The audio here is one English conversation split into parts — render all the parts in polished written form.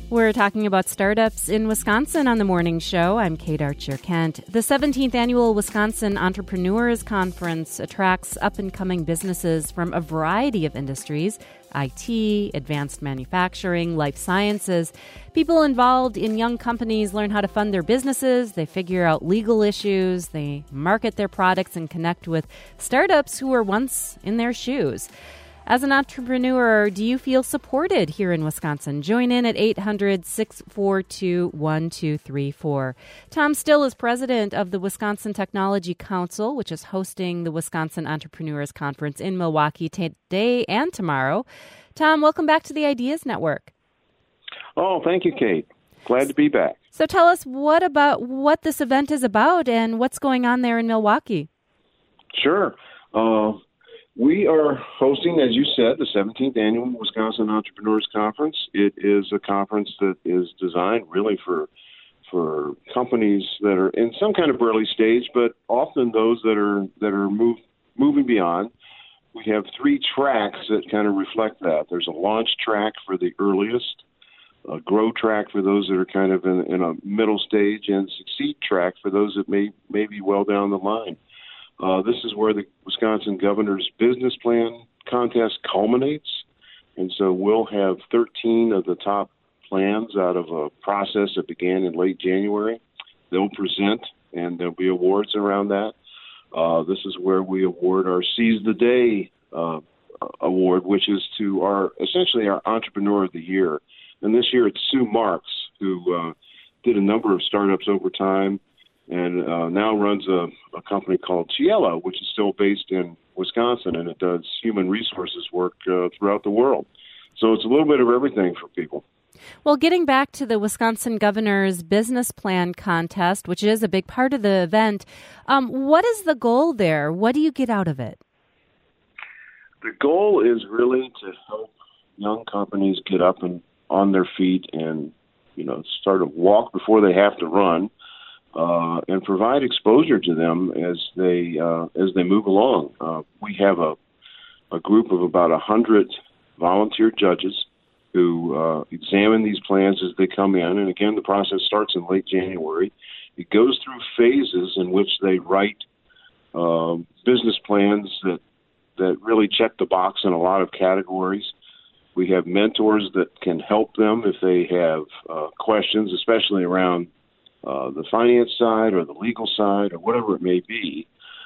We're talking about startups in Wisconsin on the morning show. I'm Kate Archer-Kent. The 17th Annual Wisconsin Entrepreneurs Conference attracts up-and-coming businesses from a variety of industries: IT, advanced manufacturing, life sciences. People involved in young companies learn how to fund their businesses, they figure out legal issues, they market their products and connect with startups who were once in their shoes. As an entrepreneur, do you feel supported here in Wisconsin? Join in at 800-642-1234. Tom Still is president of the Wisconsin Technology Council, which is hosting the Wisconsin Entrepreneurs Conference in Milwaukee today and tomorrow. Tom, welcome back to the Ideas Network. Oh, thank you, Kate. Glad to be back. So tell us what this event is about and what's going on there in Milwaukee. Sure. We are hosting, as you said, the 17th Annual Wisconsin Entrepreneurs Conference. It is a conference that is designed really for companies that are in some kind of early stage, but often those that are moving beyond. We have three tracks that kind of reflect that. There's a launch track for the earliest, a grow track for those that are kind of in a middle stage, and succeed track for those that may be well down the line. This is where the Wisconsin Governor's Business Plan Contest culminates. And so we'll have 13 of the top plans out of a process that began in late January. They'll present, and there'll be awards around that. This is where we award our Seize the Day award, which is to our Entrepreneur of the Year. And this year it's Sue Marks, who did a number of startups over time, and now runs a company called Cielo, which is still based in Wisconsin, and it does human resources work throughout the world. So it's a little bit of everything for people. Well, getting back to the Wisconsin Governor's Business Plan Contest, which is a big part of the event, what is the goal there? What do you get out of it? The goal is really to help young companies get up and on their feet and, start to walk before they have to run. And provide exposure to them as they move along. We have a group of about 100 volunteer judges who examine these plans as they come in. And again, the process starts in late January. It goes through phases in which they write business plans that really check the box in a lot of categories. We have mentors that can help them if they have questions, especially around the finance side or the legal side or whatever it may be.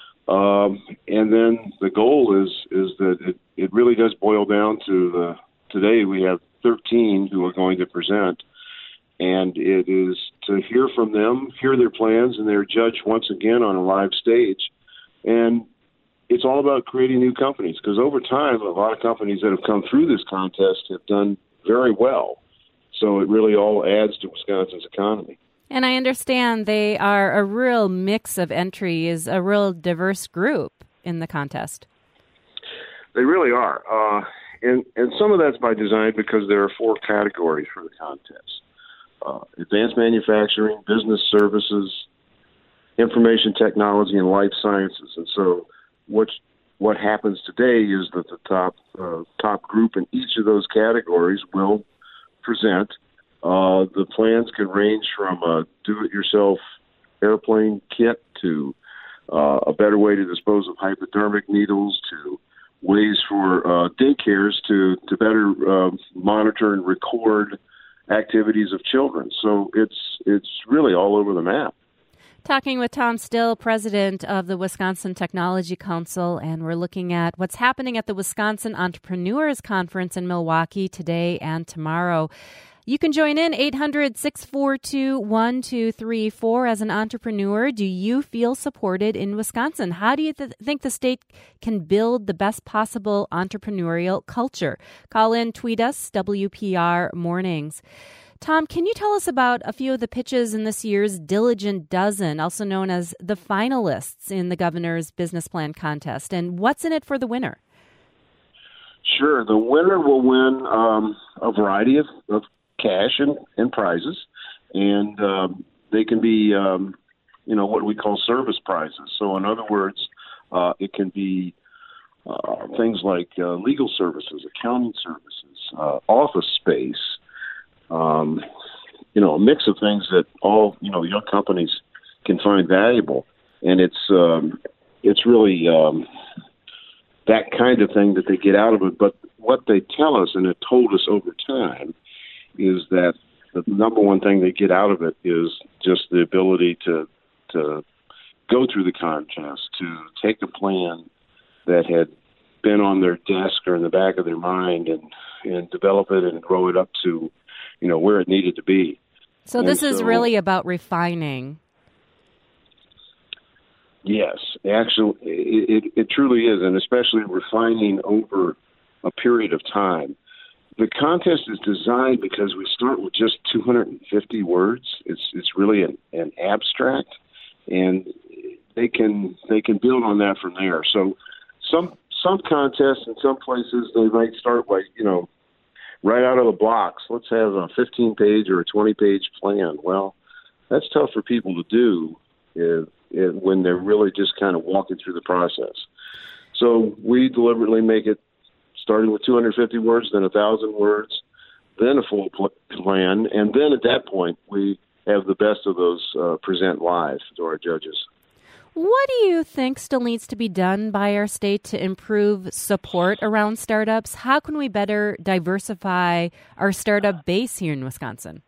And then the goal is that it really does boil down to today we have 13 who are going to present, and it is to hear from them, hear their plans, and they're judged once again on a live stage. And it's all about creating new companies, because over time, a lot of companies that have come through this contest have done very well. So it really all adds to Wisconsin's economy. And I understand they are a real mix of entries, a real diverse group in the contest. They really are. And some of that's by design, because there are 4 categories for the contest. Advanced manufacturing, business services, information technology, and life sciences. And so what happens today is that the top group in each of those categories will present. The plans can range from a do-it-yourself airplane kit to a better way to dispose of hypodermic needles to ways for daycares to better monitor and record activities of children. So it's really all over the map. Talking with Tom Still, president of the Wisconsin Technology Council, and we're looking at what's happening at the Wisconsin Entrepreneurs Conference in Milwaukee today and tomorrow. You can join in 800-642-1234. As an entrepreneur, do you feel supported in Wisconsin? How do you think the state can build the best possible entrepreneurial culture? Call in, tweet us, WPR Mornings. Tom, can you tell us about a few of the pitches in this year's Diligent Dozen, also known as the finalists in the Governor's Business Plan Contest, and what's in it for the winner? Sure. The winner will win a variety of cash and prizes, and they can be, what we call service prizes. So in other words, it can be things like legal services, accounting services, office space, a mix of things that all, young companies can find valuable. And it's really that kind of thing that they get out of it. But what they tell us, and it told us over time, is that the number one thing they get out of it is just the ability to go through the contest, to take a plan that had been on their desk or in the back of their mind and develop it and grow it up to, where it needed to be. So this is really about refining. Yes, actually, it truly is, and especially refining over a period of time. The contest is designed because we start with just 250 words. It's really an abstract, and they can build on that from there. So some contests in some places they might start by right out of the blocks. Let's have a 15-page or a 20-page plan. Well, that's tough for people to do when they're really just kind of walking through the process. So we deliberately make it starting with 250 words, then 1,000 words, then a full plan, and then at that point we have the best of those present live to our judges. What do you think still needs to be done by our state to improve support around startups? How can we better diversify our startup base here in Wisconsin?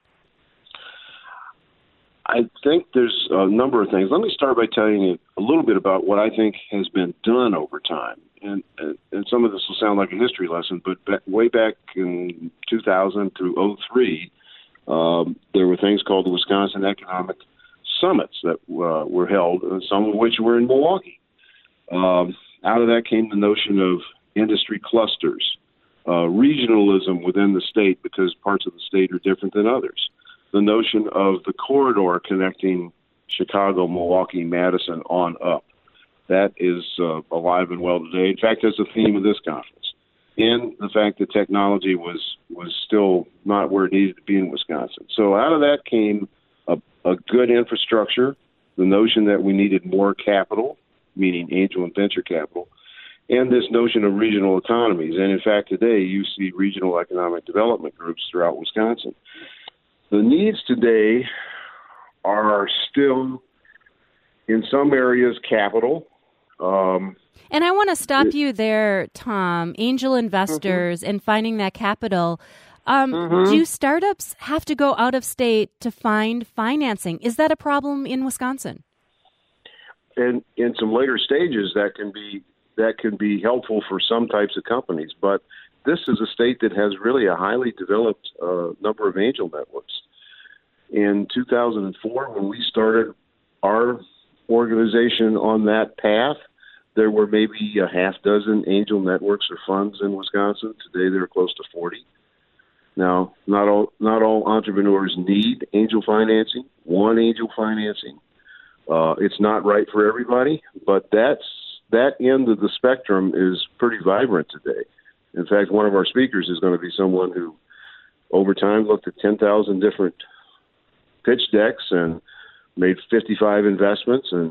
I think there's a number of things. Let me start by telling you a little bit about what I think has been done over time. And some of this will sound like a history lesson, but way back in 2000 through 2003, there were things called the Wisconsin Economic Summits that were held, some of which were in Milwaukee. Out of that came the notion of industry clusters, regionalism within the state because parts of the state are different than others, the notion of the corridor connecting Chicago, Milwaukee, Madison on up. That is alive and well today. In fact, that's the theme of this conference. And the fact that technology was still not where it needed to be in Wisconsin. So out of that came a good infrastructure, the notion that we needed more capital, meaning angel and venture capital, and this notion of regional economies. And in fact, today you see regional economic development groups throughout Wisconsin. The needs today are still, in some areas, capital. And I want to stop you there, Tom. Angel investors and finding that capital. Do startups have to go out of state to find financing? Is that a problem in Wisconsin? And in some later stages, that can be helpful for some types of companies. But this is a state that has really a highly developed number of angel networks. In 2004, when we started our organization on that path, there were maybe a half dozen angel networks or funds in Wisconsin. Today, there are close to 40. Now, not all entrepreneurs need angel financing, want angel financing. It's not right for everybody, but that end of the spectrum is pretty vibrant today. In fact, one of our speakers is going to be someone who, over time, looked at 10,000 different pitch decks and made 55 investments and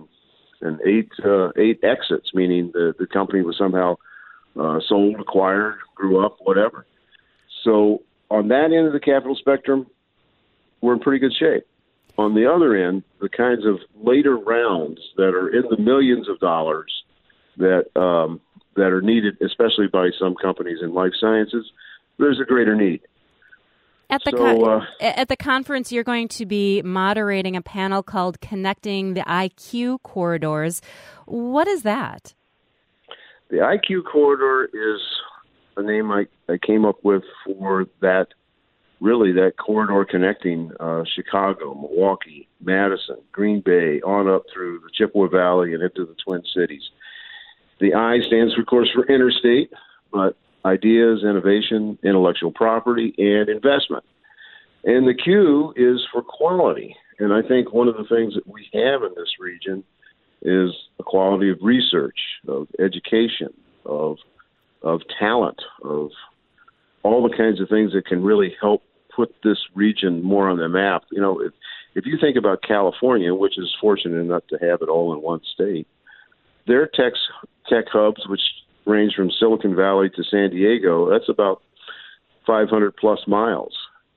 eight exits, meaning the company was somehow sold, acquired, grew up, whatever. So on that end of the capital spectrum, we're in pretty good shape. On the other end, the kinds of later rounds that are in the millions of dollars that are needed, especially by some companies in life sciences, there's a greater need. At the conference, you're going to be moderating a panel called Connecting the IQ Corridors. What is that? The IQ Corridor is a name I came up with for that corridor connecting Chicago, Milwaukee, Madison, Green Bay, on up through the Chippewa Valley and into the Twin Cities. The I stands, of course, for interstate, but ideas, innovation, intellectual property, and investment. And the Q is for quality. And I think one of the things that we have in this region is a quality of research, of education, of talent, of all the kinds of things that can really help put this region more on the map. You know, if you think about California, which is fortunate enough to have it all in one state, their tech hubs, which range from Silicon Valley to San Diego, that's about 500 plus miles.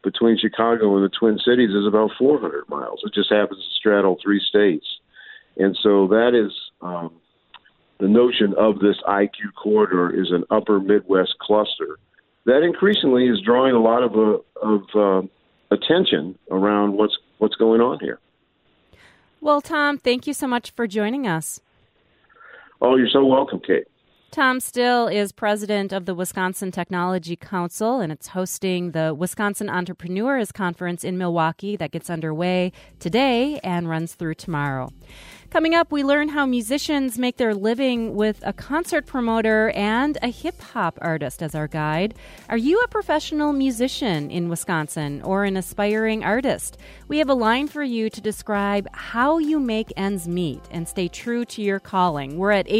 between Chicago and the Twin Cities is about 400 miles. It just happens to straddle 3 states. And so that is the notion of this IQ corridor is an upper Midwest cluster that increasingly is drawing a lot of attention around what's going on here. Well, Tom, thank you so much for joining us. Oh, you're so welcome, Kate. Tom Still is president of the Wisconsin Technology Council, and it's hosting the Wisconsin Entrepreneurs Conference in Milwaukee that gets underway today and runs through tomorrow. Coming up, we learn how musicians make their living with a concert promoter and a hip-hop artist as our guide. Are you a professional musician in Wisconsin or an aspiring artist? We have a line for you to describe how you make ends meet and stay true to your calling. We're at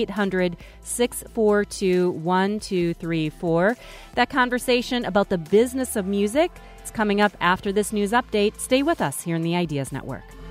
800-642-1234. That conversation about the business of music is coming up after this news update. Stay with us here in the Ideas Network.